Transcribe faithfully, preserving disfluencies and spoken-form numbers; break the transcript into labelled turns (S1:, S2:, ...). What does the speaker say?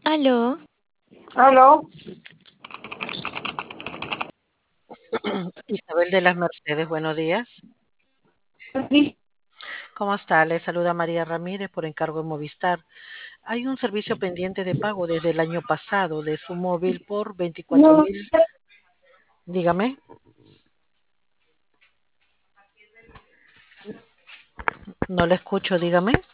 S1: Aló,
S2: Aló,
S3: Isabel de las Mercedes, buenos días.
S2: sí,
S3: ¿Cómo está? Le saluda María Ramírez por encargo de Movistar. Hay un servicio pendiente de pago desde el año pasado de su móvil por veinticuatro
S2: no
S3: mil.
S2: sé,
S3: Dígame, no le escucho, dígame.